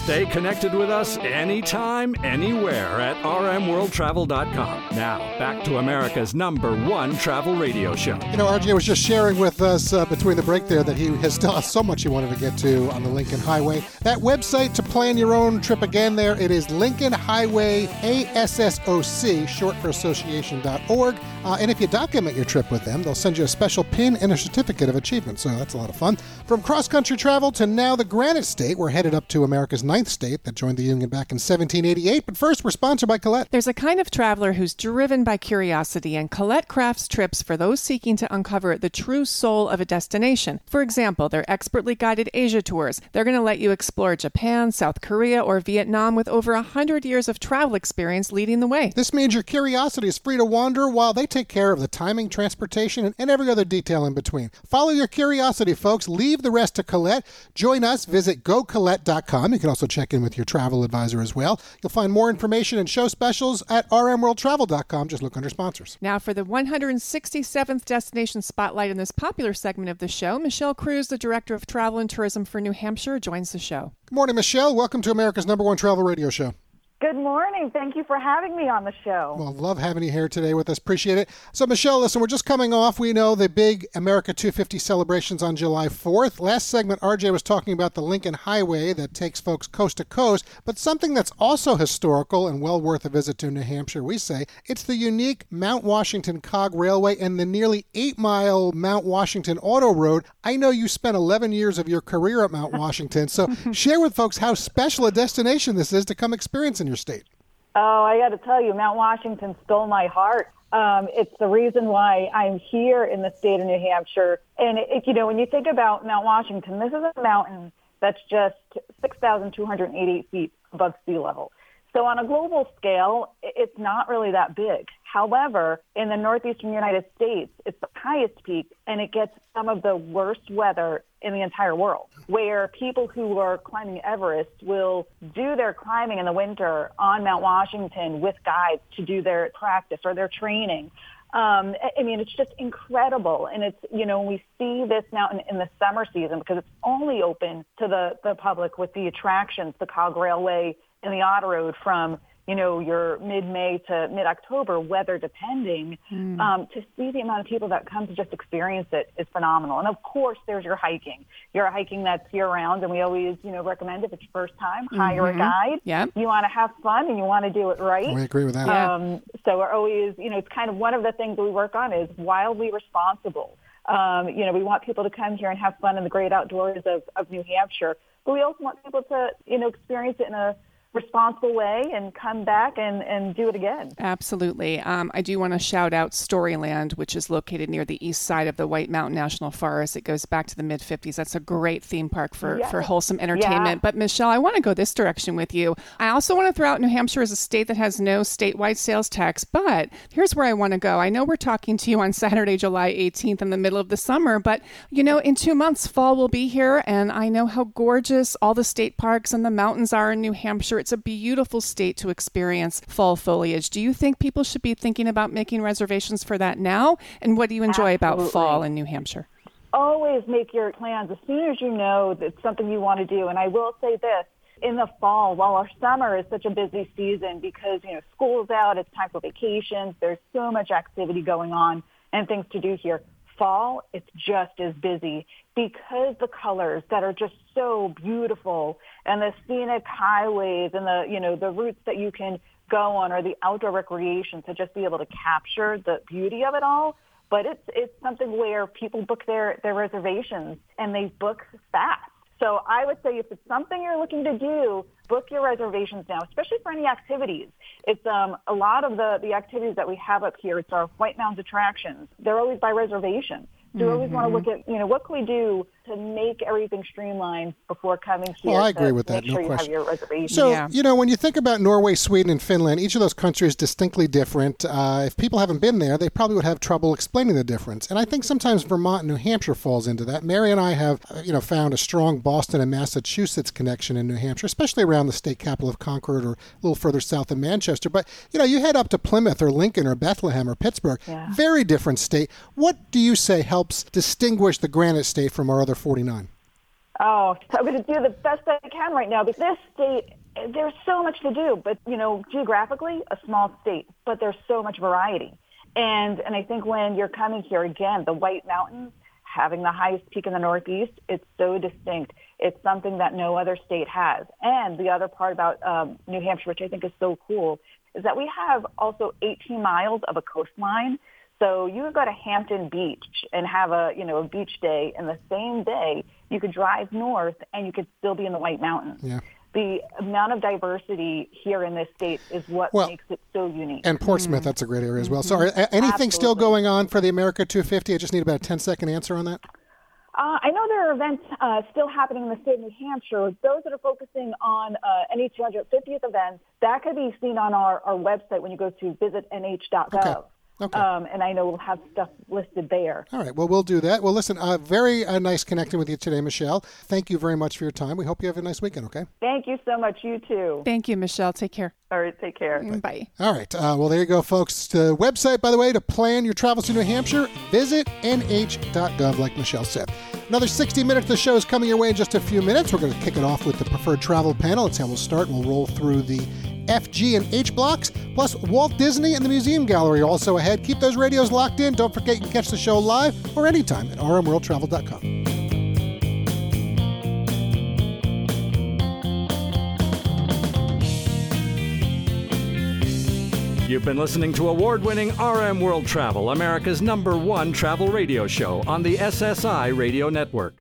Stay connected with us anytime, anywhere at rmworldtravel.com. Now, back to America's #1 travel radio show. RJ was just sharing with us between the break there that he has still has so much he wanted to get to on the Lincoln Highway. That website to plan your own trip again there, it is Lincoln Highway ASSOC, short for association.org. And if you document your trip with them, they'll send you a special pin and a certificate of achievement. So that's a lot of fun. From cross-country travel to now the Granite State, we're headed up to America's 9th state that joined the Union back in 1788. But first, we're sponsored by Colette. There's a kind of traveler who's driven by curiosity, and Colette crafts trips for those seeking to uncover the true soul of a destination. For example, their expertly guided Asia tours. They're going to let you explore Japan, South Korea, or Vietnam with over 100 years of travel experience leading the way. This means your curiosity is free to wander while they take care of the timing, transportation, and every other detail in between. Follow your curiosity, folks. Leave the rest to Colette. Join us. Visit GoColette.com. You can also check in with your travel advisor as well. You'll find more information and show specials at rmworldtravel.com. Just look under sponsors. Now for the 167th Destination Spotlight in this popular segment of the show, Michelle Cruz, the Director of Travel and Tourism for New Hampshire, joins the show. Good morning, Michelle. Welcome to America's #1 travel radio show. Good morning. Thank you for having me on the show. Well, love having you here today with us. Appreciate it. So, Michelle, listen, we're just coming off. We know the big America 250 celebrations on July 4th. Last segment, RJ was talking about the Lincoln Highway that takes folks coast to coast, but something that's also historical and well worth a visit to New Hampshire, we say, it's the unique Mount Washington Cog Railway and the nearly 8-mile Mount Washington Auto Road. I know you spent 11 years of your career at Mount Washington, so share with folks how special a destination this is to come experience in your state. Oh, I got to tell you, Mount Washington stole my heart. It's the reason why I'm here in the state of New Hampshire. And, when you think about Mount Washington, this is a mountain that's just 6,288 feet above sea level. So on a global scale, it's not really that big. However, in the northeastern United States, it's the highest peak, and it gets some of the worst weather in the entire world, where people who are climbing Everest will do their climbing in the winter on Mount Washington with guides to do their practice or their training. It's just incredible. And it's, when we see this mountain in the summer season, because it's only open to the public with the attractions, the Cog Railway and the Auto Road from, your mid-May to mid-October, weather depending, to see the amount of people that come to just experience it is phenomenal. And of course, there's your hiking. Your hiking that's year-round, and we always, recommend if it's your first time, hire a guide. Yep. You want to have fun and you want to do it right. We agree with that. So we're always, it's kind of one of the things that we work on is wildly responsible. We want people to come here and have fun in the great outdoors of New Hampshire, but we also want people to, experience it in a responsible way and come back and do it again. Absolutely. I do want to shout out Storyland, which is located near the east side of the White Mountain National Forest. It goes back to the mid-50s. That's a great theme park for wholesome entertainment. Yeah. But Michelle, I want to go this direction with you. I also want to throw out New Hampshire as a state that has no statewide sales tax, but here's where I want to go. I know we're talking to you on Saturday, July 18th in the middle of the summer, but in 2 months, fall will be here, and I know how gorgeous all the state parks and the mountains are in New Hampshire. It's a beautiful state to experience fall foliage. Do you think people should be thinking about making reservations for that now? And what do you enjoy about fall in New Hampshire? Always make your plans as soon as you know that it's something you want to do. And I will say this, in the fall, while our summer is such a busy season because, school's out, it's time for vacations, there's so much activity going on and things to do here. Fall, it's just as busy because the colors that are just so beautiful and the scenic highways and the routes that you can go on or the outdoor recreation to just be able to capture the beauty of it all. But it's something where people book their reservations and they book fast. So I would say if it's something you're looking to do, book your reservations now, especially for any activities. It's a lot of the activities that we have up here. It's our White Mountains attractions. They're always by reservation. So we always want to look at, what can we do to make everything streamlined before coming here? Well, I agree with that, no question. Have your reservation. So, when you think about Norway, Sweden, and Finland, each of those countries is distinctly different. If people haven't been there, they probably would have trouble explaining the difference. And I think sometimes Vermont and New Hampshire falls into that. Mary and I have, found a strong Boston and Massachusetts connection in New Hampshire, especially around the state capital of Concord or a little further south of Manchester. But, you head up to Plymouth or Lincoln or Bethlehem or Pittsburgh, very different state. What do you say helps distinguish the Granite State from our other 49? Oh, I'm going to do the best I can right now. Because this state, there's so much to do. But, geographically, a small state, but there's so much variety. And I think when you're coming here, again, the White Mountains, having the highest peak in the Northeast, it's so distinct. It's something that no other state has. And the other part about New Hampshire, which I think is so cool, is that we have also 18 miles of a coastline. So you could go to Hampton Beach and have a beach day, and the same day you could drive north and you could still be in the White Mountains. Yeah. The amount of diversity here in this state is what makes it so unique. And Portsmouth, that's a great area as well. So anything still going on for the America 250? I just need about a 10-second answer on that. I know there are events still happening in the state of New Hampshire. Those that are focusing on any 250th events, that could be seen on our website when you go to visitnh.gov. Okay. And I know we'll have stuff listed there. All right. Well, we'll do that. Well, listen, very nice connecting with you today, Michelle. Thank you very much for your time. We hope you have a nice weekend, okay? Thank you so much. You too. Thank you, Michelle. Take care. All right. Take care. Bye. All right. Well, there you go, folks. The website, by the way, to plan your travels to New Hampshire, visit nh.gov, like Michelle said. Another 60 minutes of the show is coming your way in just a few minutes. We're going to kick it off with the preferred travel panel. That's how we'll start. We'll roll through the F, G, and H blocks, plus Walt Disney and the Museum Gallery also ahead. Keep those radios locked in. Don't forget you can catch the show live or anytime at rmworldtravel.com. You've been listening to award-winning RM World Travel, America's #1 travel radio show on the SSI Radio Network.